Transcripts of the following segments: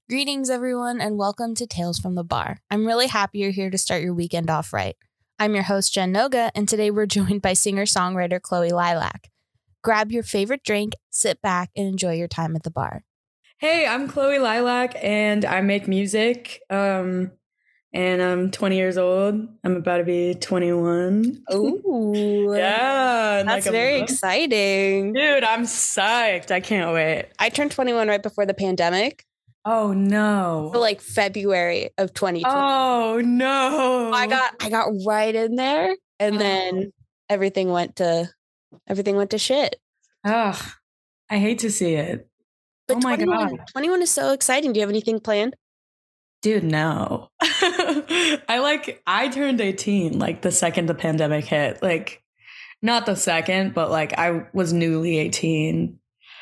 Greetings, everyone, and welcome to Tales from the Bar. I'm really happy you're here to start your weekend off right. I'm your host, Jen Noga, and today we're joined by singer-songwriter Chloe Lilac. Grab your favorite drink, sit back, and enjoy your time at the bar. Hey, I'm Chloe Lilac, and I make music, and I'm 20 years old. I'm about to be 21. Ooh. Yeah. That's very exciting. Dude, I'm psyched. I can't wait. I turned 21 right before the pandemic. Oh, no. So like February of 2020. Oh, no. I got right in there, and then everything went to shit. Ugh, I hate to see it. But oh my 21, God. 21 is so exciting. Do you have anything planned? Dude, no. I turned 18 like the second the pandemic hit. Like, not the second, but like I was newly 18.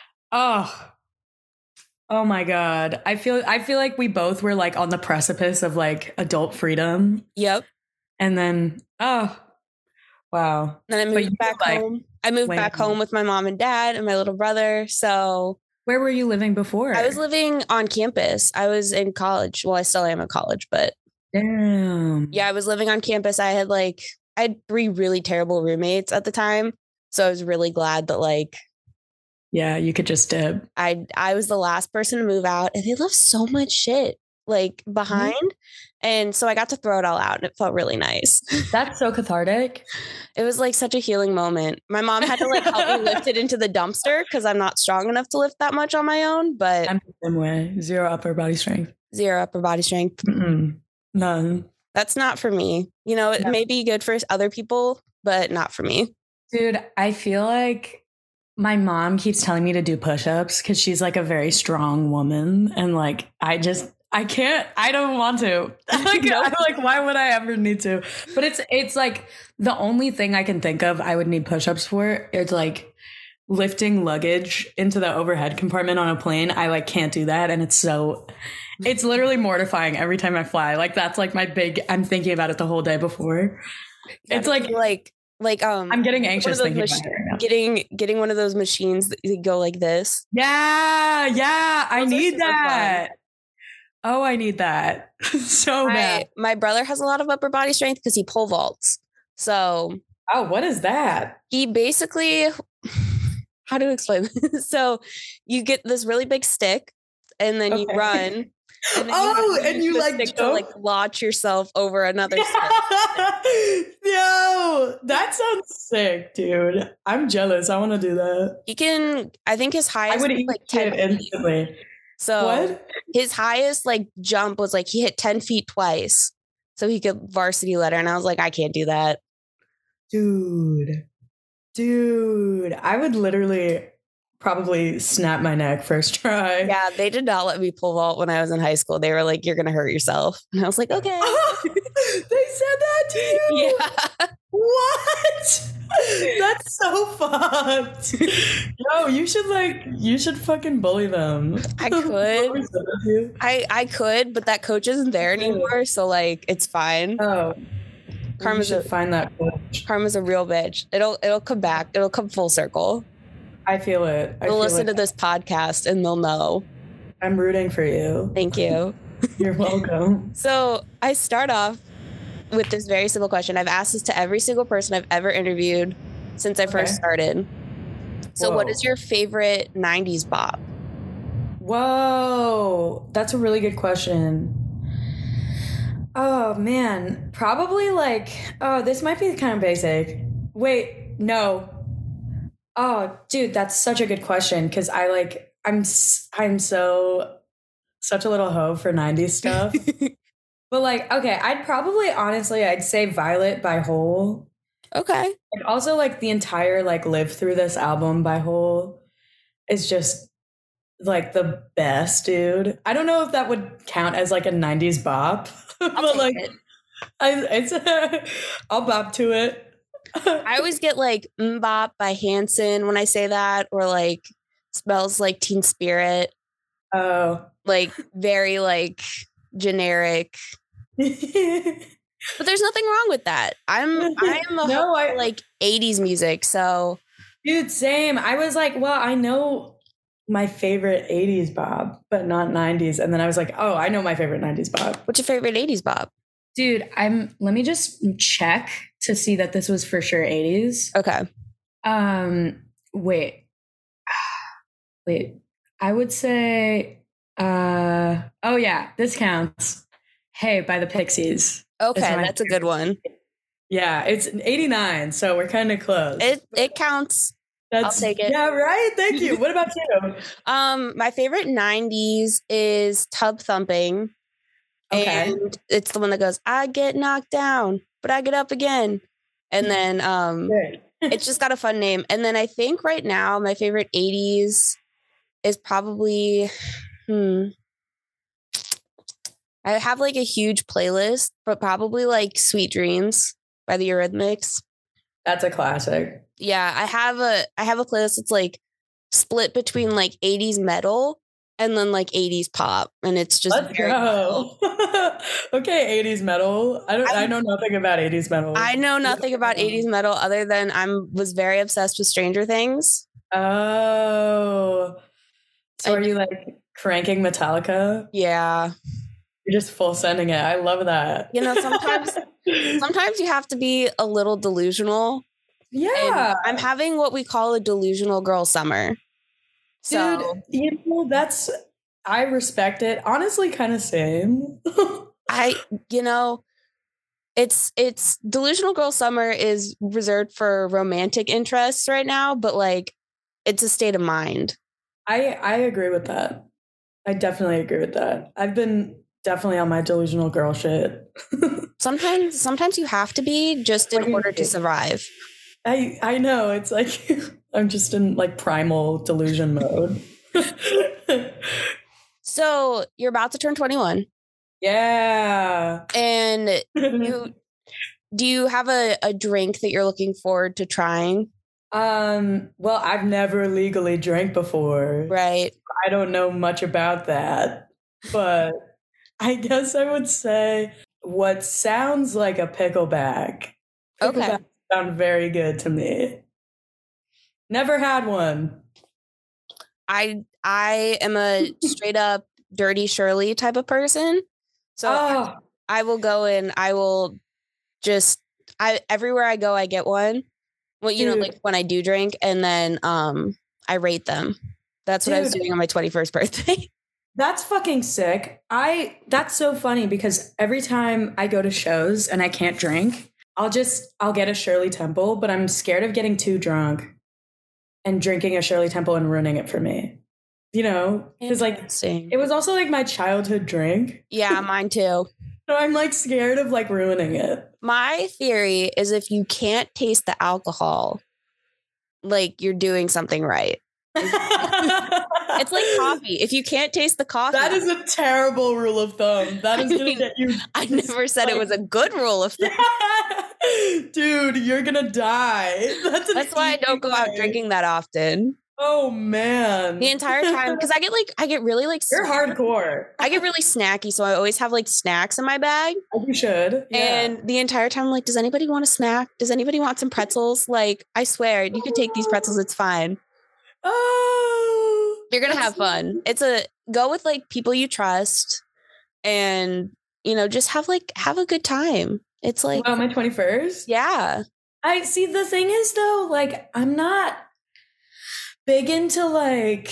Oh my God. I feel like we both were like on the precipice of like adult freedom. Yep. And then wow. Then I moved back home. I moved back home with my mom and dad and my little brother. So where were you living before? I was living on campus. I was in college. Well, I still am in college, but damn. Yeah, I was living on campus. I had 3 really terrible roommates at the time. So I was really glad that yeah, you could just dip. I was the last person to move out, and they left so much shit behind. Mm-hmm. And so I got to throw it all out, and it felt really nice. That's so cathartic. It was like such a healing moment. My mom had to help me lift it into the dumpster because I'm not strong enough to lift that much on my own. But I'm the same way. Zero upper body strength. Mm-mm. None. That's not for me. You know, it may be good for other people, but not for me. Dude, I feel like my mom keeps telling me to do push-ups because she's like a very strong woman. And I can't, I don't want to. I'm like, why would I ever need to? But it's like the only thing I can think of I would need push-ups for. It's like lifting luggage into the overhead compartment on a plane. I can't do that. And it's literally mortifying every time I fly. That's I'm thinking about it the whole day before. It's I'm getting anxious thinking about it right now. Getting one of those machines that go like this. Yeah, I need that. Oh, I need that so bad. My brother has a lot of upper body strength because he pole vaults. So, what is that? He basically, how to explain this? So you get this really big stick, and then you run. And then you launch yourself over another stick. Yo, that sounds sick, dude. I'm jealous. I want to do that. I think his highest I would eat 10 instantly. So what? His highest jump was he hit 10 feet twice. So he could varsity letter. And I was like, I can't do that. Dude, I would literally probably snap my neck first try. Yeah, they did not let me pole vault when I was in high school. They were like, you're going to hurt yourself. And I was like, okay. They said that to you? Yeah. What? That's so fucked. Yo, you should fucking bully them. I could. I could, but that coach isn't there anymore. So it's fine. Oh. Karma's find that coach. Karma's a real bitch. It'll come back. It'll come full circle. I feel it. They'll listen to this podcast and they'll know. I'm rooting for you. Thank you. You're welcome. So I start off with this very simple question. I've asked this to every single person I've ever interviewed since I first started. So what is your favorite 90s bop? Whoa, that's a really good question. Oh, man. Probably this might be kind of basic. Wait, no. Oh, dude, that's such a good question because I'm such a little hoe for 90s stuff. But okay, I'd say Violet by Hole. Okay. And also the entire Live Through This album by Hole is just the best, dude. I don't know if that would count as a 90s bop. But I'll bop to it. I always get Mbop by Hanson when I say that, or Smells Like Teen Spirit. Oh. Very generic. But there's nothing wrong with that. I'm a 80s music, so dude, same. I was I know my favorite 80s Bob, but not 90s. And then I was like, oh, I know my favorite 90s Bob. What's your favorite 80s Bob? Dude, let me just check to see that this was for sure 80s. Okay. Wait. I would say oh yeah, this counts. Hey, by the Pixies. Okay, that's a good one. Yeah, it's 89, so we're kind of close. It counts. I'll take it. Yeah, right. Thank you. What about you? My favorite 90s is Tub Thumping. Okay. And it's the one that goes, I get knocked down, but I get up again. And then it's just got a fun name. And then I think right now my favorite 80s is probably I have like a huge playlist, but probably like Sweet Dreams by the Eurythmics. That's a classic. Yeah, I have a playlist that's like split between like 80s metal and then like 80s pop, and it's just Let's go. Okay, 80s metal. I know nothing about 80s metal. I know nothing about 80s metal other than was very obsessed with Stranger Things. Oh. So are you like cranking Metallica? Yeah. You're just full sending it. I love that. You know, sometimes you have to be a little delusional. Yeah. And I'm having what we call a delusional girl summer. So, dude, I respect it. Honestly, kind of same. It's delusional girl summer is reserved for romantic interests right now, but like it's a state of mind. I agree with that. I definitely agree with that. I've been definitely on my delusional girl shit. Sometimes you have to be just in order to survive. I know. It's like I'm just in like primal delusion mode. So you're about to turn 21. Yeah. And do you have a drink that you're looking forward to trying? Well, I've never legally drank before. Right. I don't know much about that, but I guess I would say what sounds like a pickleback. Okay. Sound very good to me. Never had one. I am a straight up Dirty Shirley type of person. So I will go and I will everywhere I go, I get one. Well, you know, like when I do drink, and then I rate them. That's what I was doing on my 21st birthday. That's fucking sick. That's so funny because every time I go to shows and I can't drink, I'll get a Shirley Temple, but I'm scared of getting too drunk and drinking a Shirley Temple and ruining it for me. You know, because like it was also like my childhood drink. Yeah, mine too. So I'm like scared of like ruining it. My theory is if you can't taste the alcohol, like you're doing something right. It's like coffee. If you can't taste the coffee. That is a terrible rule of thumb. That is going to get you. I never said it was a good rule of thumb. Yeah. Dude, you're going to die. That's why I don't go out drinking that often. Oh man. The entire time, because I get really like you're hardcore. I get really snacky, so I always have like snacks in my bag. You should. Yeah. And the entire time I'm like, does anybody want a snack? Does anybody want some pretzels? Like, I swear, you can take these pretzels, it's fine. Oh, you're gonna have fun. Go with like people you trust, and you know, just have a good time. It's like my 21st. Yeah. I see. The thing is though, like I'm not big into like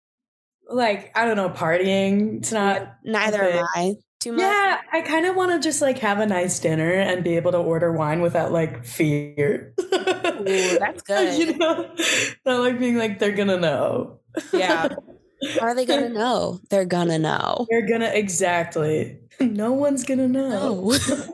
I don't know, partying. It's not. Neither am I. Too much. Yeah, I kind of want to just like have a nice dinner and be able to order wine without like fear. Ooh, that's good. You know, not like being like they're gonna know. Yeah. Are they gonna know? They're gonna know. They're gonna exactly. No one's gonna know.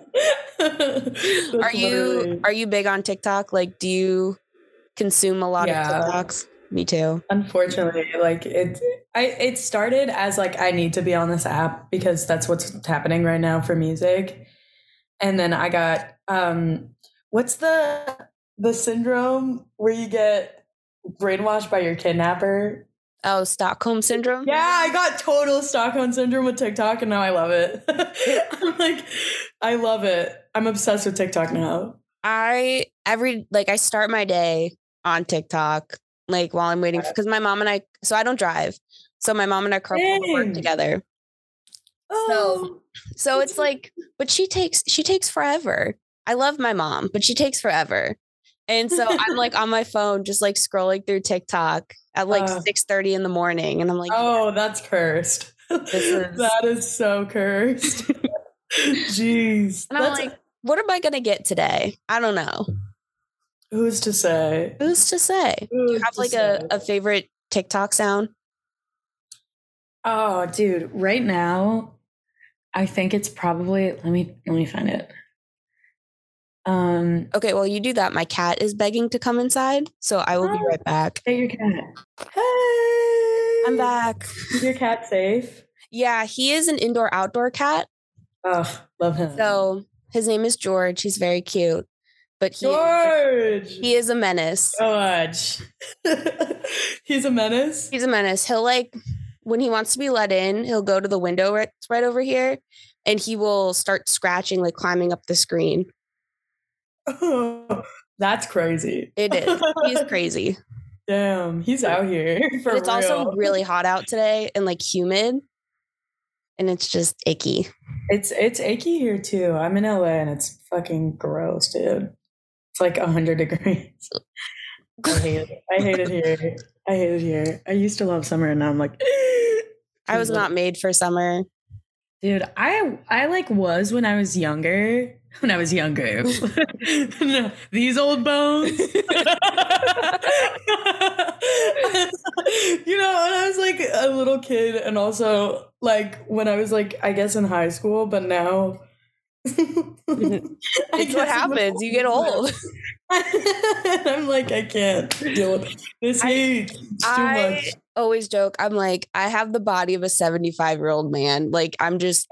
No. Are you big on TikTok? Like, do you consume a lot of TikToks? Me too. Unfortunately, like it started as like I need to be on this app because that's what's happening right now for music. And then I got what's the syndrome where you get brainwashed by your kidnapper? Oh, Stockholm syndrome? Yeah, I got total Stockholm syndrome with TikTok and now I love it. I love it. I'm obsessed with TikTok now. I start my day on TikTok. like while I'm waiting because my mom and I. So I don't drive. So my mom and I carpool to work together. Oh, So it's like, but she takes forever. I love my mom, but she takes forever. And so I'm like on my phone, just like scrolling through TikTok at like 6:30 in the morning. And I'm like, oh, that's cursed. That is so cursed. Jeez. And I'm like, what am I going to get today? I don't know. Who's to say? Do you have like a favorite TikTok sound? Oh, dude, right now, I think it's probably, let me find it. Okay, well, you do that. My cat is begging to come inside, so I will be right back. Hey, your cat. Hey, I'm back. Is your cat safe? Yeah, he is an indoor-outdoor cat. Oh, love him. So his name is George. He's very cute, but he is a menace. George. He's a menace? He's a menace. He'll like, when he wants to be let in, he'll go to the window right over here, and he will start scratching, like climbing up the screen. Oh, that's crazy. It is. He's crazy. Damn, he's out here. It's also really hot out today and like humid, and it's just icky. It's icky here too. I'm in LA and it's fucking gross, dude. It's like 100 degrees. I hate it here. I used to love summer and now I'm like I was not made for summer. Dude, I like was when I was younger. No, these old bones. When I was like a little kid and also like when I was like, I guess in high school, but now it's what happens. You get old. I'm like, I can't deal with this heat. It's too much. Always joke. I'm like, I have the body of a 75-year-old man. Like, I'm just.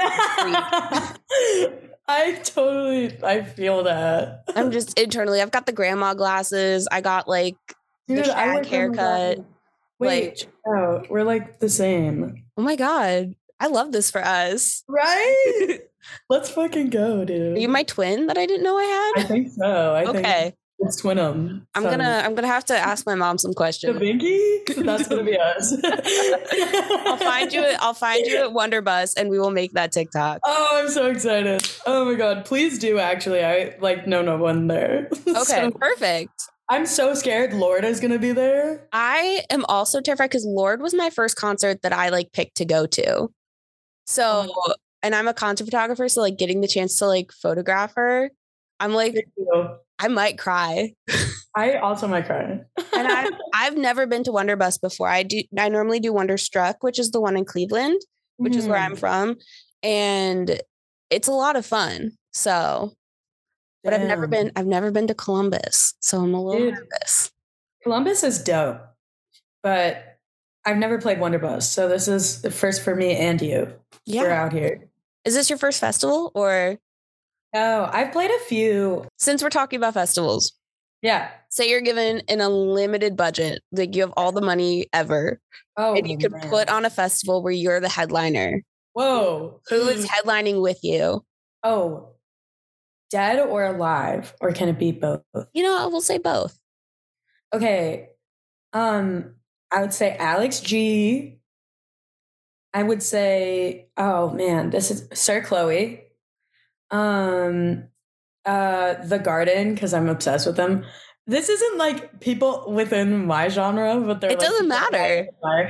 I feel that. I'm just internally. I've got the grandma glasses. I got like the shag haircut. Wait, we're like the same. Oh my God. I love this for us. Right? Let's fucking go, dude. Are you my twin that I didn't know I had? I think so. Okay. Let's twin them. I'm gonna have to ask my mom some questions. The Binky? That's gonna be us. I'll find you at Wonderbus and we will make that TikTok. Oh, I'm so excited. Oh my God. Please do actually. I like know no one there. Okay, perfect. I'm so scared Lord is gonna be there. I am also terrified because Lord was my first concert that I like picked to go to. So and I'm a concert photographer, so like getting the chance to like photograph her, I'm like I might cry. I also might cry. And I've never been to Wonderbus before. I normally do Wonderstruck, which is the one in Cleveland, which is where I'm from. And it's a lot of fun. So, but I've never been to Columbus. So I'm a little nervous. Columbus is dope, but I've never played Wonderbus. So this is the first for me and you. Yeah. We're out here. Is this your first festival or? No, I've played a few. Since we're talking about festivals. Yeah. Say you're given an unlimited budget, like you have all the money ever. Oh, and you could put on a festival where you're the headliner. Whoa. Who is headlining with you? Oh, dead or alive? Or can it be both? You know, I will say both. Okay. I would say Alex G. I would say, oh man, this is Sir Chloe. The Garden, because I'm obsessed with them. This isn't like people within my genre, but they're. It doesn't matter.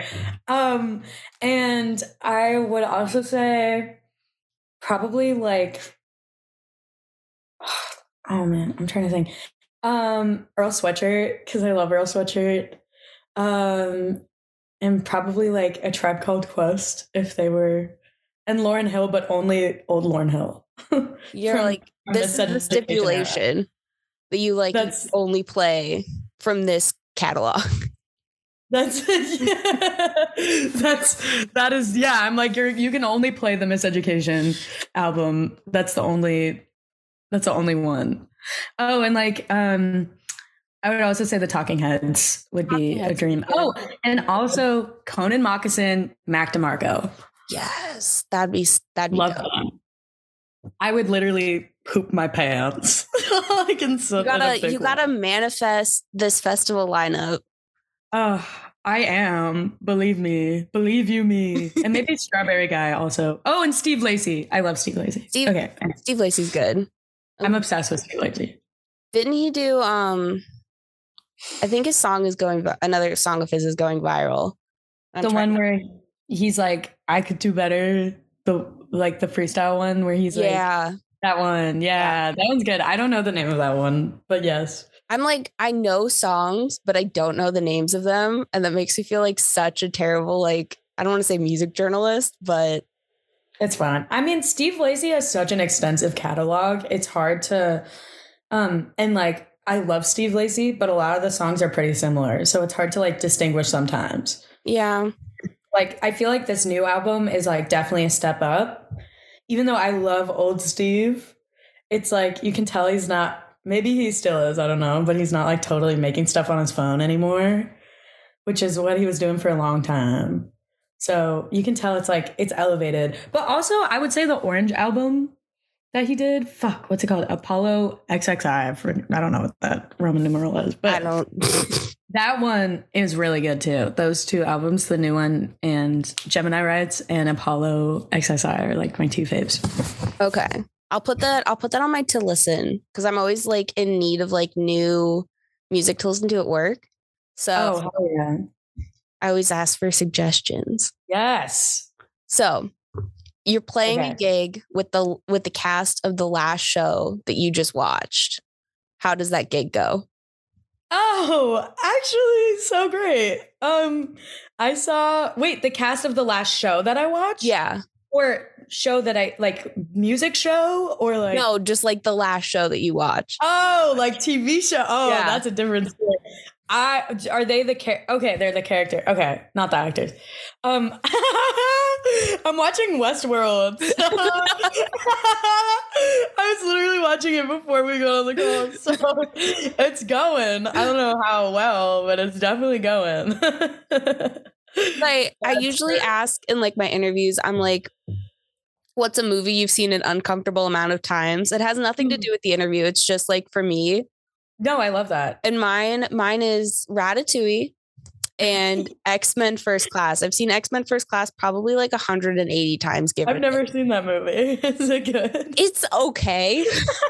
And I would also say probably like, oh man, I'm trying to think. Earl Sweatshirt, because I love Earl Sweatshirt. And probably like A Tribe Called Quest if they were, and Lauryn Hill, but only old Lauryn Hill. You're like, this is the stipulation that you like only play from this catalog. That is I'm like you can only play the Miseducation album. That's the only one. Oh, and like I would also say the Talking Heads would be a dream. Oh, and also Conan Moccasin, Mac DeMarco. Yes, that'd be love dope. That. I would literally poop my pants. You gotta manifest this festival lineup. Oh, I am. Believe me. Believe you me. And maybe Strawberry Guy also. Oh, and Steve Lacy. I love Steve Lacy. Okay. Steve Lacy's good. I'm obsessed with Steve Lacy. Didn't he do I think his song is another song of his is going viral. The one where he's like, I could do better. The freestyle one where he's like, that one. Yeah, that one's good. I don't know the name of that one, but yes. I'm like, I know songs, but I don't know the names of them. And that makes me feel like such a terrible, like, I don't want to say music journalist, but it's fine. I mean, Steve Lacy has such an extensive catalog. It's hard to, and like, I love Steve Lacy, but a lot of the songs are pretty similar. So it's hard to like distinguish sometimes. Yeah. Like, I feel like this new album is like definitely a step up. Even though I love old Steve, it's like, you can tell he's not, maybe he still is, I don't know, but he's not like totally making stuff on his phone anymore, which is what he was doing for a long time. So you can tell it's like, it's elevated. But also, I would say the Orange album that he did, what's it called? Apollo XXI. I don't know what that Roman numeral is, but I don't. That one is really good too. Those two albums, the new one and Gemini Rights and Apollo XXI are like my two faves. Okay. I'll put that on my to listen because I'm always like in need of like new music to listen to at work. So I always ask for suggestions. Yes. So you're playing a gig with the cast of the last show that you just watched. How does that gig go? Oh, actually, so great. I saw the cast of the last show that I watched? Yeah. Or show that I like, music show or like no, just like the last show that you watched. Oh, like TV show. Oh, yeah. That's a different story. Are they okay, they're the character. Okay, not the actors. I'm watching Westworld. I was literally watching it before we go on the call. So it's going. I don't know how well, but it's definitely going. Like I usually ask in like my interviews, I'm like, what's a movie you've seen an uncomfortable amount of times? It has nothing to do with the interview. It's just like for me. No, I love that. And mine is Ratatouille and X-Men First Class. I've seen X-Men First Class probably like 180 times. I've never seen that movie. Is it good? It's okay.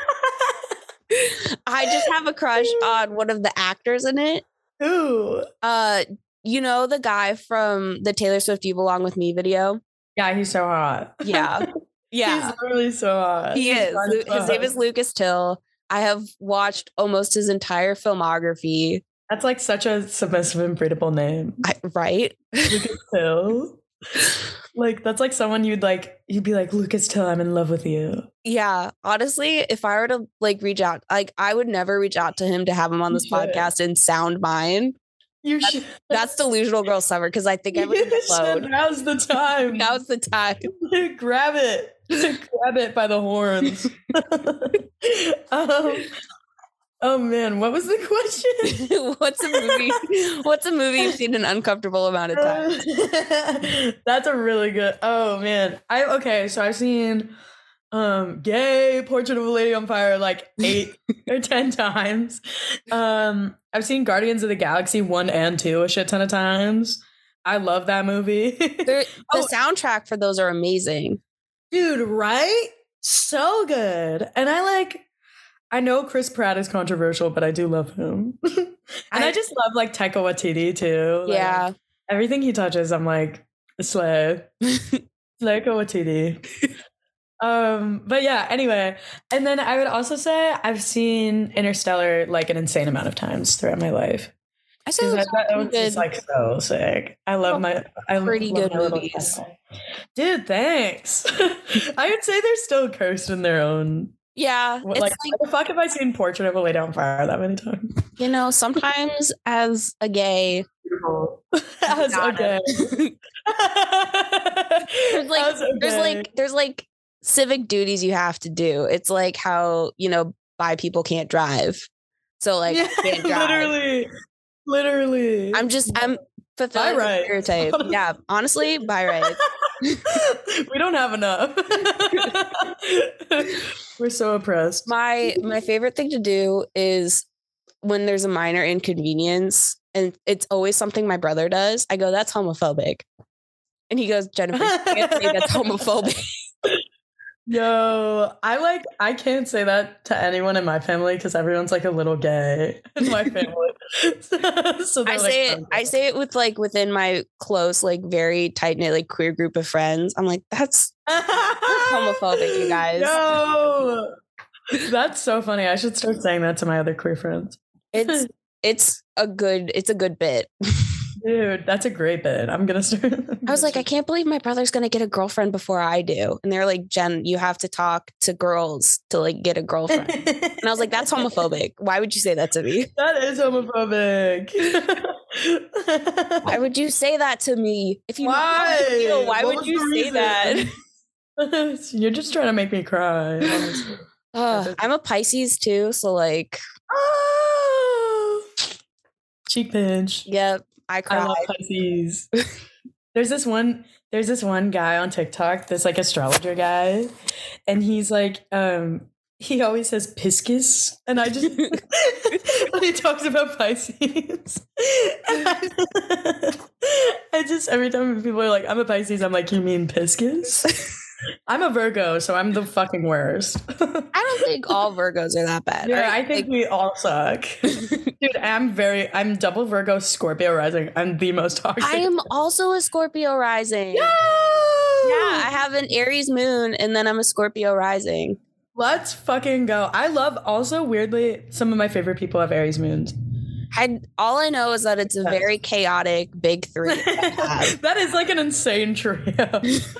I just have a crush on one of the actors in it. Who? You know the guy from the Taylor Swift You Belong With Me video? Yeah, he's so hot. Yeah. Yeah. He's literally so hot. He is. His name is Lucas Till. I have watched almost his entire filmography. That's like such a submissive and breedable name. Right? Lucas Till. Like, that's like someone you'd be like, Lucas Till, I'm in love with you. Yeah. Honestly, if I were to like reach out, like I would never reach out to him to have him on this podcast and sound mine. You should. That's delusional girl summer because I think I would implode. Now's the time. Now's the time. Grab it. Grab it by the horns. Oh man, what was the question? What's a movie you've seen an uncomfortable amount of times? That's a really good. Oh man. So I've seen Gay, Portrait of a Lady on Fire like 8 or 10 times. I've seen Guardians of the Galaxy 1 and 2 a shit ton of times. I love that movie. The soundtrack for those are amazing. Dude, right? So good. And I know Chris Pratt is controversial, but I do love him. And I just love like Taika Waititi too. Yeah. Like, everything he touches, I'm like, slay. Taika Waititi. But yeah, anyway. And then I would also say I've seen Interstellar like an insane amount of times throughout my life. I said that was just like so sick. I love pretty good movies. Dude, thanks. I would say they're still cursed in their own. Yeah. Like, what the fuck have I seen Portrait of a Lady on Fire that many times? You know, sometimes as a gay. There's like civic duties you have to do. It's like how, you know, bi people can't drive. So like can't drive. Literally. I'm fulfilling the stereotype. Yeah, honestly, bi rights. We don't have enough. We're so oppressed. My favorite thing to do is when there's a minor inconvenience and it's always something my brother does, I go, that's homophobic. And he goes, Jennifer, you can't say that's homophobic. Yo, I can't say that to anyone in my family because everyone's like a little gay in my family. So I say it with like within my close, like very tight knit, like queer group of friends. I'm like, that's homophobic, you guys. No, that's so funny. I should start saying that to my other queer friends. It's a good bit. Dude, that's a great bit. I'm gonna start. I was like, I can't believe my brother's gonna get a girlfriend before I do. And they're like, Jen, you have to talk to girls to like get a girlfriend. And I was like, that's homophobic. Why would you say that to me? That is homophobic. Why would you say that to me? If you why would you say that? You're just trying to make me cry. I'm a Pisces too, so like cheek pinch. Yep. I love Pisces. There's this one guy on TikTok, this like astrologer guy, and he's like, he always says Pisces, and I just when he talks about Pisces, I just every time people are like, I'm a Pisces, I'm like, you mean Pisces? I'm a Virgo, so I'm the fucking worst. I don't think all Virgos are that bad. Yeah, I think we all suck. Dude, I'm double Virgo, Scorpio rising. I'm the most toxic. I am also a Scorpio rising. Yeah, I have an Aries moon and then I'm a Scorpio rising. Let's fucking go. I love also weirdly some of my favorite people have Aries moons. All I know is that it's a very chaotic big three. That is like an insane trio.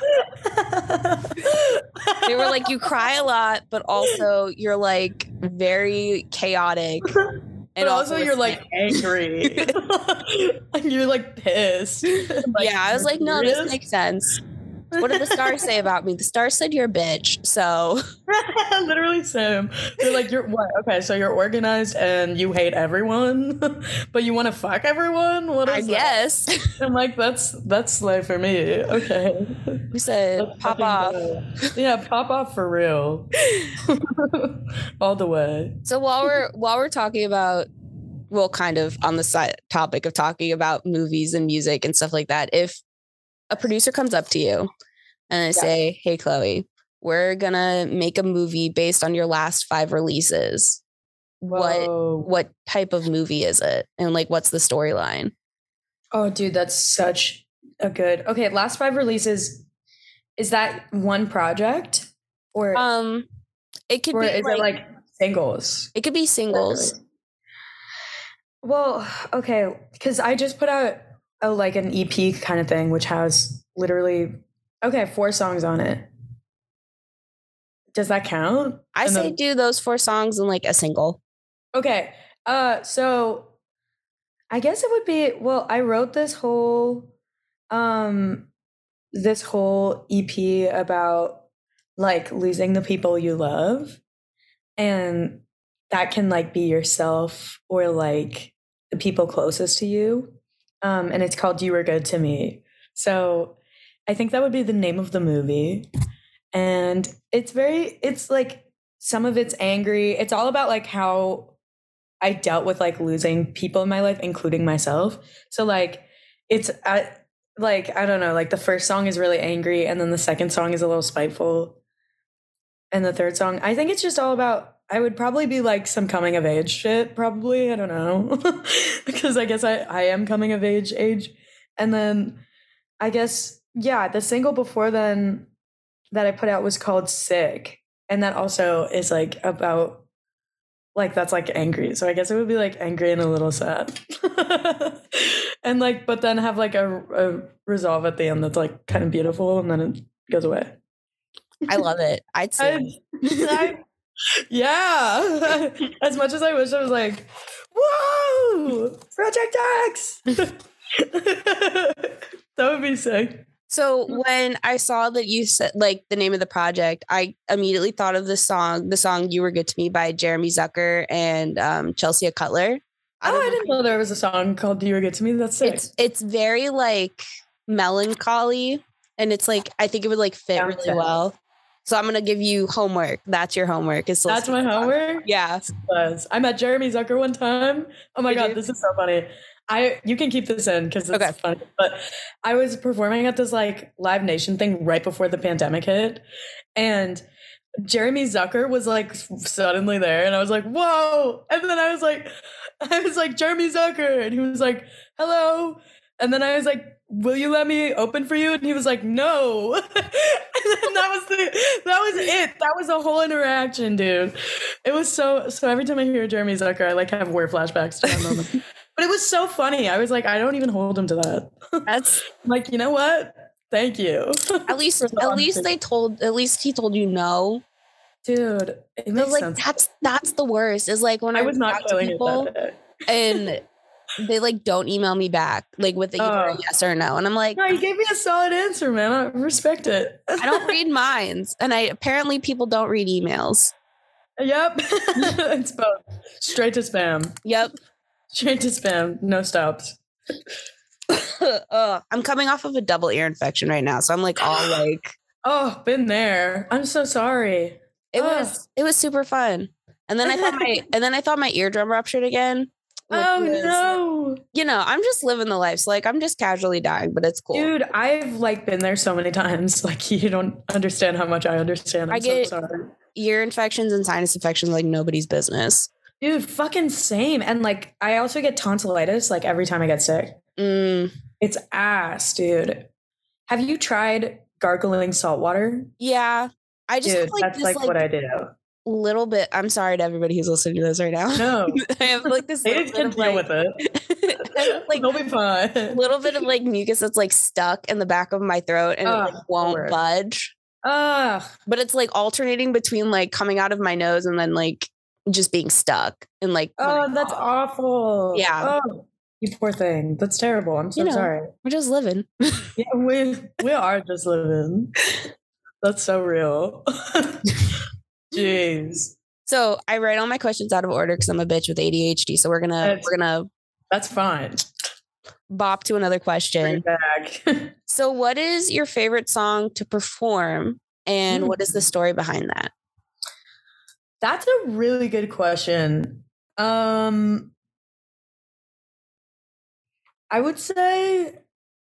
They were like, you cry a lot, but also you're like very chaotic. And also you're like angry. And you're like pissed. Like, yeah, I was like, no, this makes sense. What did the stars say about me? The stars said you're a bitch. So literally same. They're like, you're what? Okay, so you're organized and you hate everyone, but you want to fuck everyone? What is I guess. That? I'm like, that's life for me. Okay. We said pop off. Yeah, pop off for real. All the way. So while we're talking about, well, kind of on the topic of talking about movies and music and stuff like that, if a producer comes up to you and they say, hey, Chloe, we're going to make a movie based on your last 5 releases. Whoa. What type of movie is it? And like, what's the storyline? Oh, dude, that's such a good. Okay, last 5 releases. Is that one project or it could or be is it like singles? It could be singles. Well, okay, because I just put out like an EP kind of thing, which has literally 4 songs on it. Does that count? I say do those 4 songs in like a single. Okay. So I guess it would be, well, I wrote this whole EP about like losing the people you love, and that can like be yourself or like the people closest to you. And it's called You Were Good to Me. So I think that would be the name of the movie. And it's like some of it's angry. It's all about like how I dealt with like losing people in my life, including myself. So like it's like, I don't know, like the first song is really angry and then the second song is a little spiteful. And the third song, I think it's just all about, I would probably be like some coming of age shit, probably. I don't know. Because I guess I am coming of age. And then I guess, yeah, the single before then that I put out was called Sick. And that also is like about, like, that's like angry. So I guess it would be like angry and a little sad. And like, but then have like a resolve at the end that's like kind of beautiful and then it goes away. I love it. I'd say. Yeah. As much as I wish I was like, whoa, Project X. That would be sick. So when I saw that you said like the name of the project, I immediately thought of the song You Were Good to Me by Jeremy Zucker and Chelsea Cutler. I didn't know there was a song called You Were Good to Me. That's sick. It's very like melancholy, and it's like I think it would like fit really well. So I'm going to give you homework. That's your homework. That's my homework? Yeah. I met Jeremy Zucker one time. Oh my God, this is so funny. You can keep this in because it's Okay. funny. But I was performing at this like Live Nation thing right before the pandemic hit, and Jeremy Zucker was like suddenly there, and I was like, "Whoa!" And then I was like, "Jeremy Zucker," and he was like, "Hello," and then I was like, "Will you let me open for you?" And he was like, "No." And then that was it. That was the whole interaction, dude. It was so every time I hear Jeremy Zucker, I like have weird flashbacks to that moment. But it was so funny. I was like, I don't even hold him to that. That's like, you know what? Thank you. at least he told you no. Dude, it But makes like sense. that's the worst. Is like when I I was reach not out to killing it people that day. and they like don't email me back like with either a yes or no, and I'm like, no, you gave me a solid answer, man. I respect it. I don't read minds, and apparently people don't read emails. Yep. It's both. Straight to spam. Yep. Straight to spam. No stops. I'm coming off of a double ear infection right now, so I'm like all like, oh, been there. I'm so sorry. It was super fun. And then I thought my eardrum ruptured again. No. You know, I'm just living the life. So like I'm just casually dying, but it's cool. Dude, I've like been there so many times. Like you don't understand how much I understand. I get so sorry. Ear infections and sinus infections like nobody's business. Dude, fucking same. And like I also get tonsillitis like every time I get sick. It's ass, dude. Have you tried gargling salt water? Yeah. I just dude, that's like what I do. Little bit. I'm sorry to everybody who's listening to this right now. No, I have like this. They can deal with it. Like they'll be fine. A little bit of like mucus that's like stuck in the back of my throat and it like won't budge. But it's like alternating between like coming out of my nose and then like just being stuck and like. That's awful. Yeah. Oh, you poor thing. That's terrible. I'm so sorry. We're just living. Yeah, we are just living. That's so real. Jeez. So I write all my questions out of order because I'm a bitch with ADHD. So we're gonna That's fine. Bop to another question. Back. So what is your favorite song to perform and what is the story behind that? That's a really good question. I would say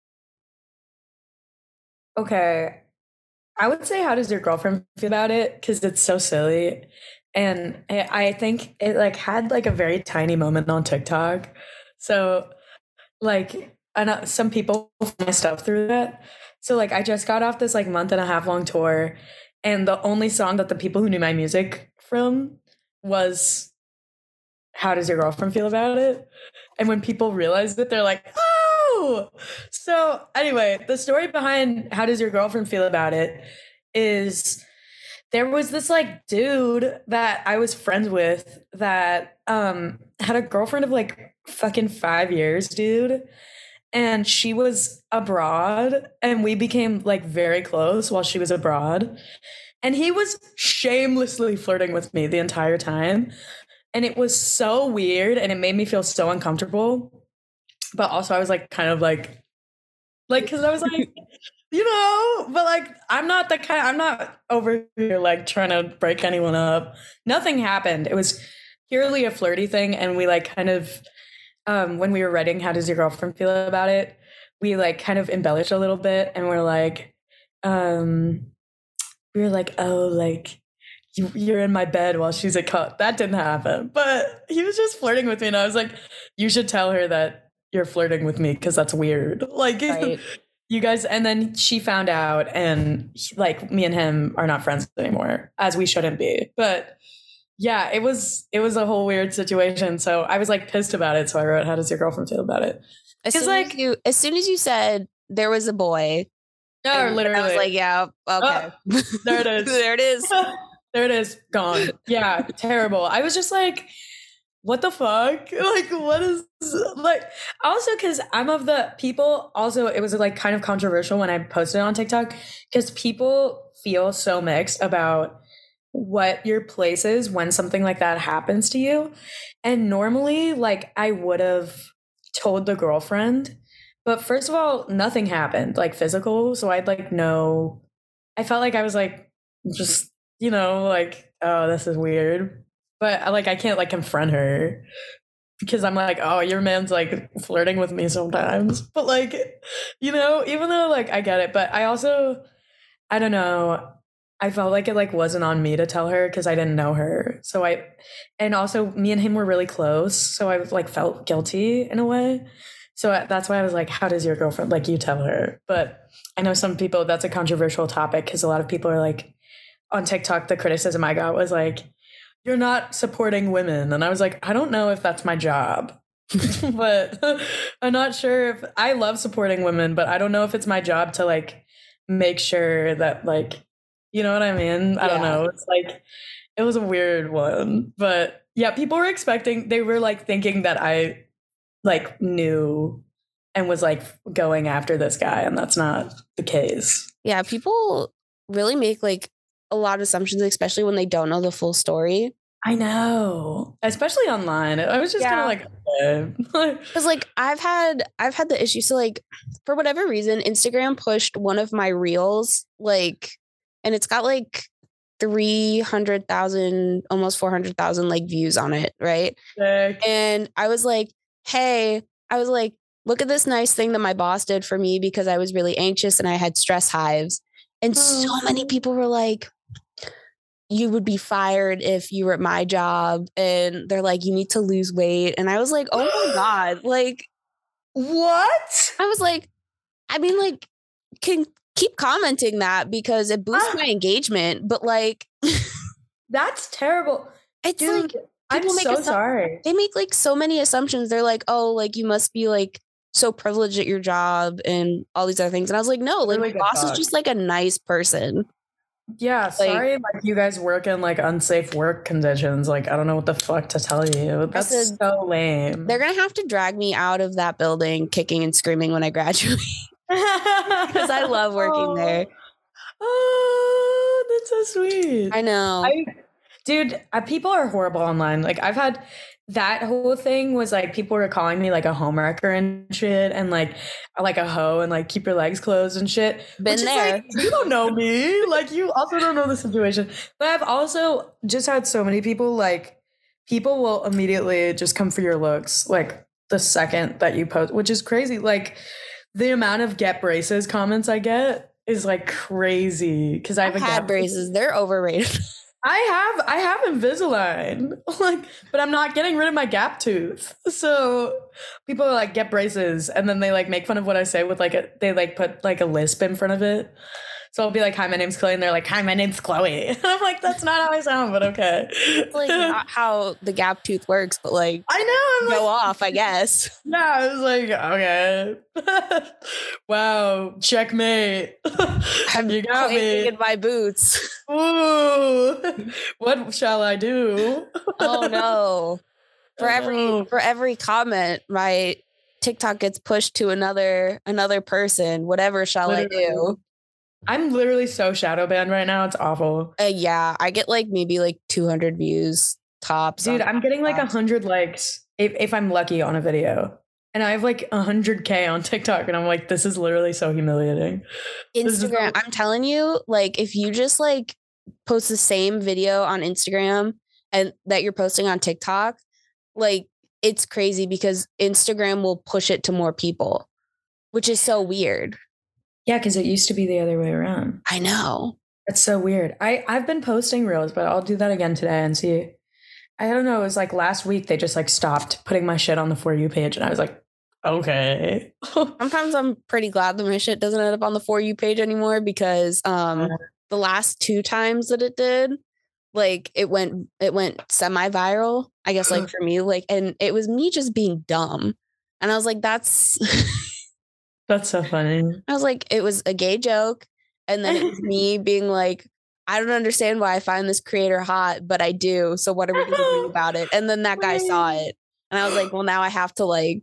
okay. I would say, how does your girlfriend feel about it? Because it's so silly. And I think it like had like a very tiny moment on TikTok. So like I know some people find my stuff through that. So like I just got off this like month and a half long tour. And the only song that the people who knew my music from was How Does Your Girlfriend Feel About It? And when people realized it, they're like, oh! So anyway, the story behind How Does Your Girlfriend Feel About It is there was this like dude that I was friends with that had a girlfriend of like fucking 5 years, dude. And she was abroad and we became like very close while she was abroad. And he was shamelessly flirting with me the entire time. And it was so weird and it made me feel so uncomfortable. But also I was like kind of like because I was like, you know, but like I'm not over here like trying to break anyone up. Nothing happened. It was purely a flirty thing. And we like kind of when we were writing How Does Your Girlfriend Feel About It, we like kind of embellished a little bit and we're like oh like you're in my bed while she's at cut. That didn't happen. But he was just flirting with me and I was like, you should tell her that you're flirting with me because that's weird. Like right. You guys, and then she found out and like me and him are not friends anymore, as we shouldn't be. But yeah, it was a whole weird situation. So I was like pissed about it. So I wrote, How Does Your Girlfriend Feel About It? Because like as soon as you said there was a boy, literally, I was like, yeah, okay. There it is. There it is. There it is. Gone. Yeah, terrible. I was just like, what the fuck? Like, what is like? Also, because I'm of the people. Also, it was like kind of controversial when I posted it on TikTok because people feel so mixed about what your place is when something like that happens to you. And normally, like, I would have told the girlfriend, but first of all, nothing happened like physical. So I'd like know. I felt like I was like just like, oh, this is weird. But like I can't like confront her. because I'm like, oh, your man's like flirting with me sometimes. But like, you know, even though like I get it, but I also, I don't know. I felt like it like wasn't on me to tell her because I didn't know her. And also me and him were really close. So I like felt guilty in a way. So that's why I was like, how does your girlfriend, like you tell her? But I know some people, that's a controversial topic because a lot of people are like, on TikTok, the criticism I got was like, you're not supporting women. And I was like, I don't know if that's my job. But I'm not sure if I love supporting women, but I don't know if it's my job to like make sure that like, you know what I mean? I don't know. It's like, it was a weird one. But yeah, people were they were like thinking that I like knew and was like going after this guy. And that's not the case. Yeah, people really make like a lot of assumptions, especially when they don't know the full story. I know, especially online. I was just kind of like, okay. Because like I've had the issue. So like for whatever reason, Instagram pushed one of my reels, like, and it's got like 300,000, almost 400,000 like views on it, right? Sick. And I was like, hey, look at this nice thing that my boss did for me because I was really anxious and I had stress hives. And so many people were like, you would be fired if you were at my job. And they're like, you need to lose weight. And I was like, oh my God, like, what? I was like, I mean, like, can keep commenting that because it boosts my engagement. But like, that's terrible. It's dude, like, I'm so sorry. They make like so many assumptions. They're like, oh, like you must be like so privileged at your job and all these other things. And I was like, no, like really my boss is just like a nice person. Yeah, sorry, like you guys work in like unsafe work conditions. Like I don't know what the fuck to tell you. That's so lame. They're gonna have to drag me out of that building kicking and screaming when I graduate. Because I love working there. Oh, that's so sweet. I know. Dude, people are horrible online. Like I've had that whole thing was like people were calling me like a homewrecker and shit and like a hoe and like keep your legs closed and shit. Been there. Like, you don't know me. Like you also don't know the situation. But I've also just had so many people like people will immediately just come for your looks like the second that you post, which is crazy. Like the amount of get braces comments I get is like crazy because I've had braces. They're overrated. I have Invisalign, like, but I'm not getting rid of my gap tooth. So people are like, get braces, and then they like make fun of what I say with like they like put like a lisp in front of it. So I'll be like, hi, my name's Chloe, and they're like, hi, my name's Chloe. And I'm like, that's not how I sound, but okay. It's like not how the gap tooth works, but like I know, go off, I guess. Yeah, I was like, okay. Wow, checkmate. You got me in my boots. Ooh, what shall I do? Oh no! For every comment, my TikTok gets pushed to another person. Whatever shall I do? I'm literally so shadow banned right now. It's awful. Yeah, I get like maybe like 200 views tops. Dude, I'm getting like 100 likes if I'm lucky on a video. And I have like 100K on TikTok. And I'm like, this is literally so humiliating. Instagram, I'm telling you, like if you just like post the same video on Instagram and that you're posting on TikTok, like it's crazy because Instagram will push it to more people, which is so weird. Yeah, because it used to be the other way around. I know. It's so weird. I've been posting reels, but I'll do that again today and see. I don't know. It was like last week they just like stopped putting my shit on the For You page. And I was like, okay. Sometimes I'm pretty glad that my shit doesn't end up on the For You page anymore because the last 2 times that it did, like it went semi-viral, I guess, like for me, like, and it was me just being dumb. And I was like, that's so funny. I was like, it was a gay joke. And then it was me being like, I don't understand why I find this creator hot, but I do. So what are we going to do about it? And then that guy saw it. And I was like, well, now I have to like,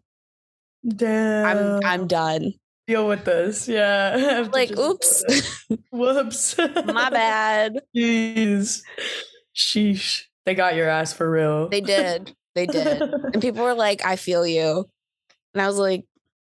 damn. I'm done. Deal with this. Yeah. Like, oops. Whoops. My bad. Jeez. Sheesh. They got your ass for real. They did. And people were like, I feel you. And I was like,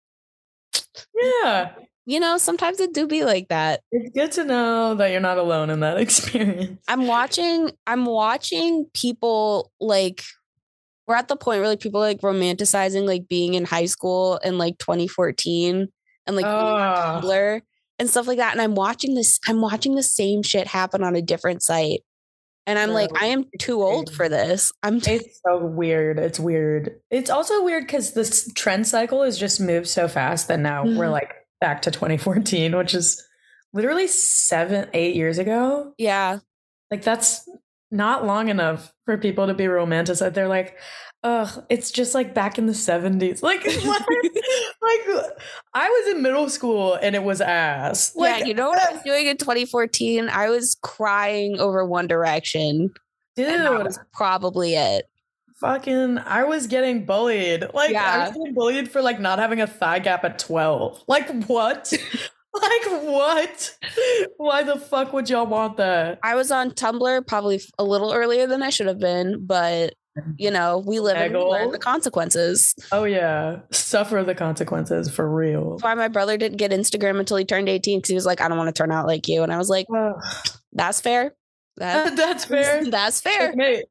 yeah. You know, sometimes it do be like that. It's good to know that you're not alone in that experience. I'm watching people like we're at the point where like people are, like romanticizing like being in high school in like 2014 and like being on Tumblr and stuff like that. And I'm watching the same shit happen on a different site. And I'm like, I am too old for this. It's so weird. It's weird. It's also weird because this trend cycle has just moved so fast that now we're like back to 2014, which is literally 7-8 years ago. Yeah. Like that's not long enough for people to be romanticized. They're like, ugh, it's just like back in the 70s. Like, like I was in middle school and it was ass. Like, yeah, you know what I was doing in 2014? I was crying over One Direction. Dude, and that was probably it. Fucking, I was getting bullied. Like, I was getting bullied for like not having a thigh gap at 12. Like, what? Like, what? Why the fuck would y'all want that? I was on Tumblr probably a little earlier than I should have been, but you know, we live and we learn the consequences. Oh yeah, suffer the consequences for real. That's why my brother didn't get Instagram until he turned 18 because he was like, I don't want to turn out like you. And I was like, that's fair. That's fair. That's fair.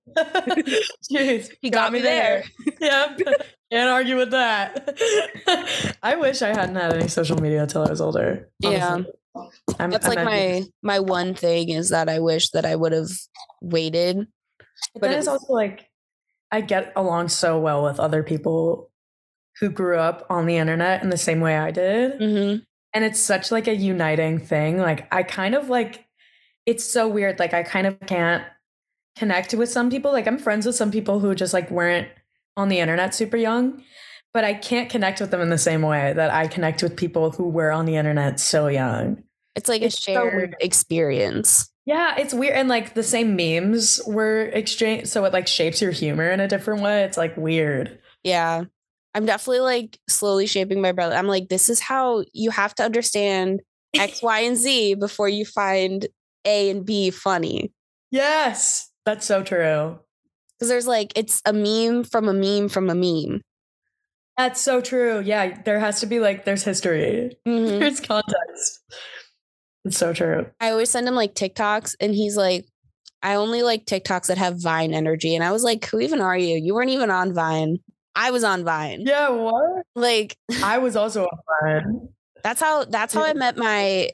Jeez, he got me there. Yep. Can't argue with that. I wish I hadn't had any social media until I was older. Honestly. Yeah. That's like my one thing is that I wish that I would have waited. But it's also like I get along so well with other people who grew up on the internet in the same way I did. Mm-hmm. And it's such like a uniting thing. Like I kind of like, it's so weird. Like I kind of can't connect with some people. Like I'm friends with some people who just like weren't on the internet super young, but I can't connect with them in the same way that I connect with people who were on the internet so young. It's like a shared experience. Yeah, it's weird. And like the same memes were exchanged. So it like shapes your humor in a different way. It's like weird. Yeah. I'm definitely like slowly shaping my brother. I'm like, this is how you have to understand X, Y, and Z before you find A and B funny. Yes, that's so true. Because there's like, it's a meme from a meme from a meme. That's so true. Yeah, there has to be like, there's history. Mm-hmm. There's context. It's so true. I always send him like TikToks and he's like, I only like TikToks that have Vine energy. And I was like, who even are you? You weren't even on Vine. I was on Vine. Yeah, what? Like I was also on Vine. That's how I met my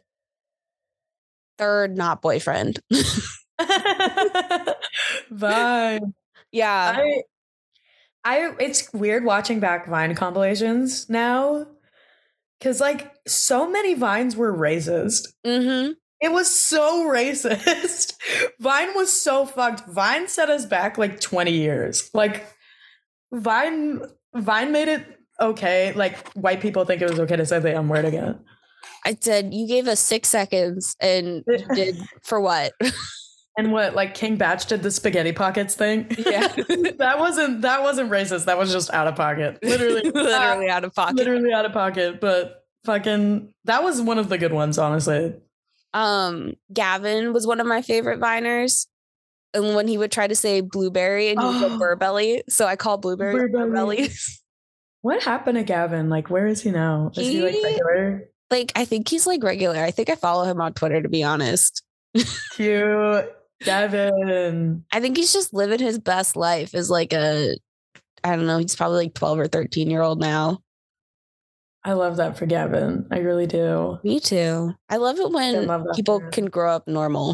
third not boyfriend. Vine. Yeah. I it's weird watching back Vine compilations now. Cause like so many Vines were racist. Mm-hmm. It was so racist. Vine was so fucked. Vine set us back like 20 years. Like Vine made it okay. Like white people think it was okay to say the M-word again. I said, you gave us 6 seconds and you did for what? And what, like King Batch did the spaghetti pockets thing? Yeah. that wasn't racist. That was just out of pocket. Literally. Literally out of pocket. Literally out of pocket. But fucking, that was one of the good ones, honestly. Gavin was one of my favorite Viners. And when he would try to say blueberry and he would go Burbelly. So I call blueberry Burbelly. What happened to Gavin? Like, where is he now? Is he like regular? Like, I think he's like regular. I think I follow him on Twitter, to be honest. Cute. Gavin. I think he's just living his best life as like I don't know, he's probably like 12 or 13-year-old now. I love that for Gavin. I really do. Me too. I love it when people can grow up normal.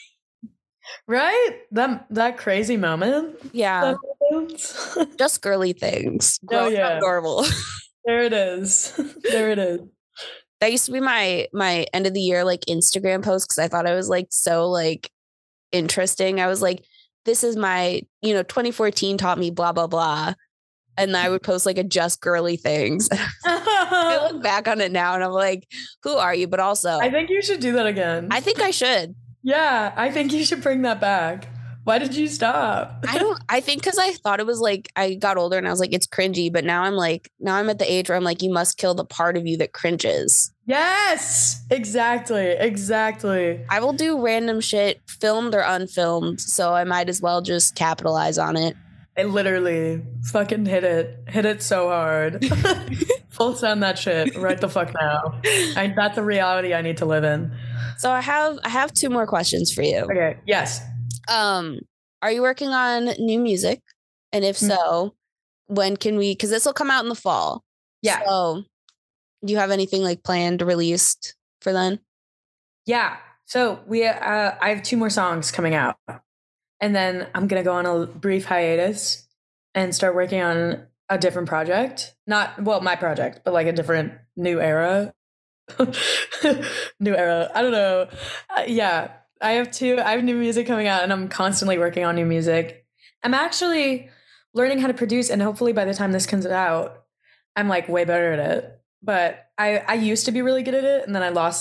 Right? That crazy moment. Yeah. Just girly things. Oh yeah. Normal. There it is. There it is. That used to be my end of the year like Instagram post because I thought I was like so like interesting. I was like, this is my, 2014 taught me blah, blah, blah. And I would post like a just girly things. I look back on it now and I'm like, who are you? But also, I think you should do that again. I think I should. Yeah, I think you should bring that back. Why did you stop? I think because I thought it was like, I got older and I was like, it's cringy. But now I'm at the age where I'm like, you must kill the part of you that cringes. Yes, exactly. I will do random shit, filmed or unfilmed. So I might as well just capitalize on it. I literally fucking hit it so hard. Full send that shit right the fuck now. That's a reality I need to live in. So I have 2 more questions for you. Okay. Yes. Are you working on new music? And if so, when can we, because this will come out in the fall. Yeah. So do you have anything like planned, released for then? Yeah. So I have 2 more songs coming out, and then I'm going to go on a brief hiatus and start working on a different project. Not, well, my project, but like a different new era. New era. I don't know. Yeah. I have new music coming out, and I'm constantly working on new music. I'm actually learning how to produce, and hopefully by the time this comes out, I'm like way better at it. But I used to be really good at it, and then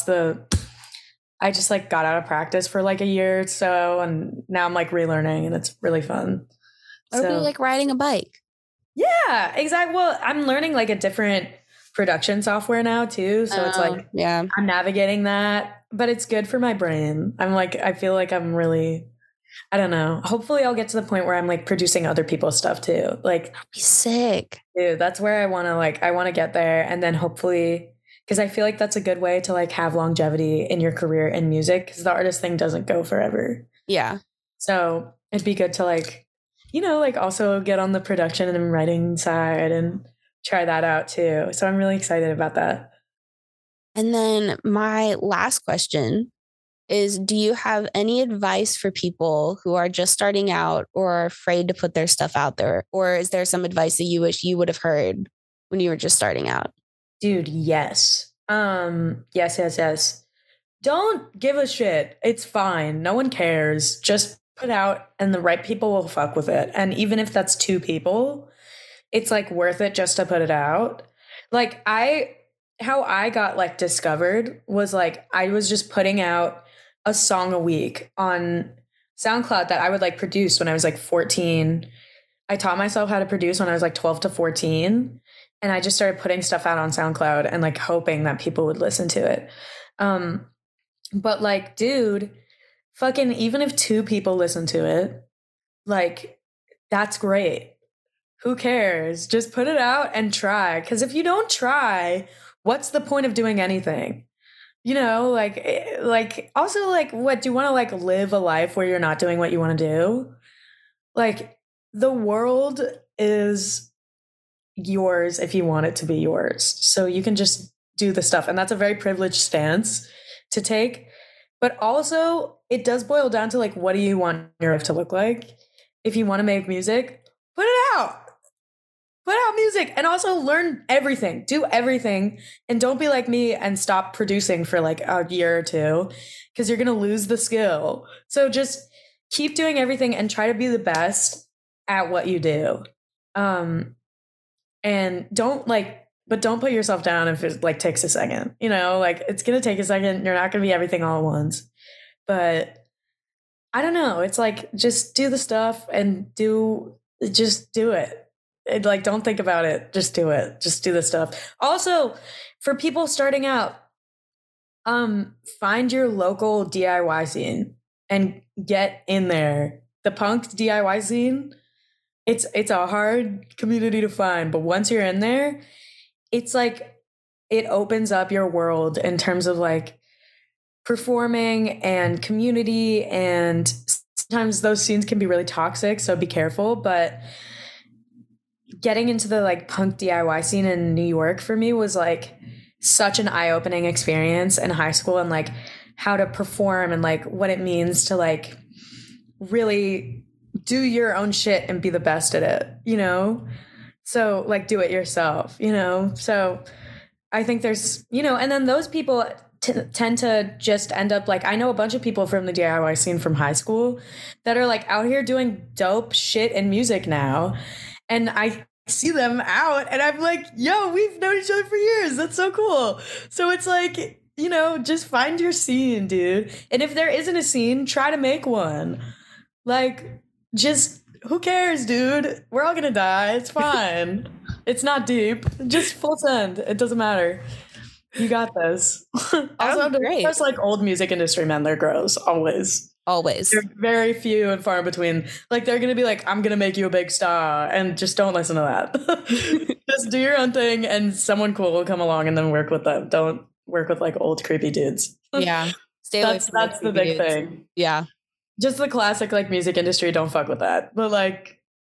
I just like got out of practice for like a year or so, and now I'm like relearning, and it's really fun. Or be like riding a bike. Yeah, exactly. Well, I'm learning like a different production software now too. So it's like, yeah, I'm navigating that, but it's good for my brain. I feel like I'm really, I don't know. Hopefully I'll get to the point where I'm like producing other people's stuff too. Like, that'd be sick. Dude, that's where I want to get there. And then hopefully, because I feel like that's a good way to like have longevity in your career in music, because the artist thing doesn't go forever. Yeah. So it'd be good to like, like also get on the production and writing side and try that out too. So I'm really excited about that. And then my last question is, do you have any advice for people who are just starting out or are afraid to put their stuff out there? Or is there some advice that you wish you would have heard when you were just starting out? Dude, yes. Yes. Don't give a shit. It's fine. No one cares. Just put out and the right people will fuck with it. And even if that's 2 people, it's like worth it just to put it out. Like how I got like discovered was like, I was just putting out a song a week on SoundCloud that I would like produce when I was like 14. I taught myself how to produce when I was like 12 to 14. And I just started putting stuff out on SoundCloud and like hoping that people would listen to it. But like, dude, fucking even if 2 people listen to it, like that's great. Who cares? Just put it out and try. Because if you don't try, what's the point of doing anything? Like also like, what do you want to like live a life where you're not doing what you want to do? Like the world is yours if you want it to be yours. So you can just do the stuff. And that's a very privileged stance to take. But also it does boil down to like, what do you want your life to look like? If you want to make music, put it out. Put out music and also learn everything. Do everything. And don't be like me and stop producing for like a year or 2 because you're going to lose the skill. So just keep doing everything and try to be the best at what you do. And don't put yourself down if it like takes a second, like it's going to take a second. You're not going to be everything all at once, but I don't know. It's like, just do the stuff and just do it. Like, don't think about it. Just do it. Just do the stuff. Also, for people starting out, find your local DIY scene and get in there. The punk DIY scene, it's a hard community to find, but once you're in there, it's like it opens up your world in terms of like performing and community, and sometimes those scenes can be really toxic, so be careful. But getting into the like punk DIY scene in New York for me was like such an eye-opening experience in high school, and like how to perform and like what it means to like really do your own shit and be the best at it, so like do it yourself, so I think there's, and then those people tend to just end up like, I know a bunch of people from the DIY scene from high school that are like out here doing dope shit in music now. And I see them out and I'm like, yo, we've known each other for years. That's so cool. So it's like, just find your scene, dude. And if there isn't a scene, try to make one. Like, just, who cares, dude? We're all gonna die. It's fine. It's not deep. Just full send. It doesn't matter. You got this. Also, there's like old music industry men. They're gross. Always. They're very few and far in between. Like, they're going to be like, I'm going to make you a big star. And just don't listen to that. Just do your own thing and someone cool will come along and then work with them. Don't work with like old creepy dudes. Yeah. Stay away from that's the big thing. Yeah. Just the classic like music industry. Don't fuck with that. But like,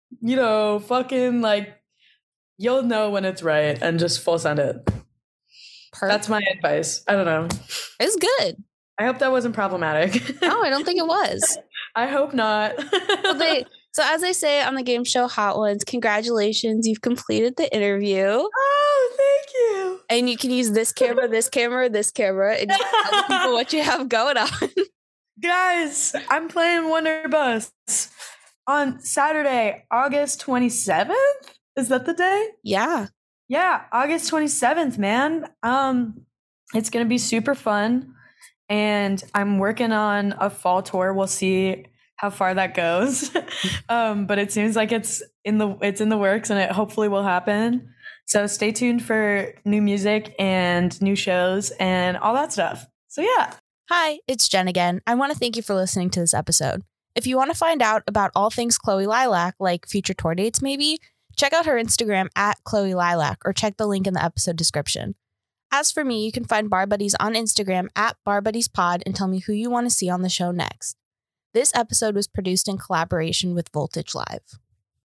fucking like, you'll know when it's right and just full send it. Perfect. That's my advice. I don't know. It's good. I hope that wasn't problematic. No, I don't think it was. I hope not. So as I say on the game show Hot Ones, congratulations, you've completed the interview. Oh, thank you. And you can use this camera, this camera, this camera, and you can tell people what you have going on. Guys, I'm playing Wonderbus on Saturday, August 27th. Is that the day? Yeah. Yeah, August 27th, man. It's going to be super fun. And I'm working on a fall tour. We'll see how far that goes. But it seems like it's in the works, and it hopefully will happen. So stay tuned for new music and new shows and all that stuff. So yeah. Hi, it's Jen again. I want to thank you for listening to this episode. If you want to find out about all things Chloe Lilac, like future tour dates maybe, check out her Instagram at Chloe Lilac or check the link in the episode description. As for me, you can find Bar Buddies on Instagram at BarBuddiesPod and tell me who you want to see on the show next. This episode was produced in collaboration with Voltage Live.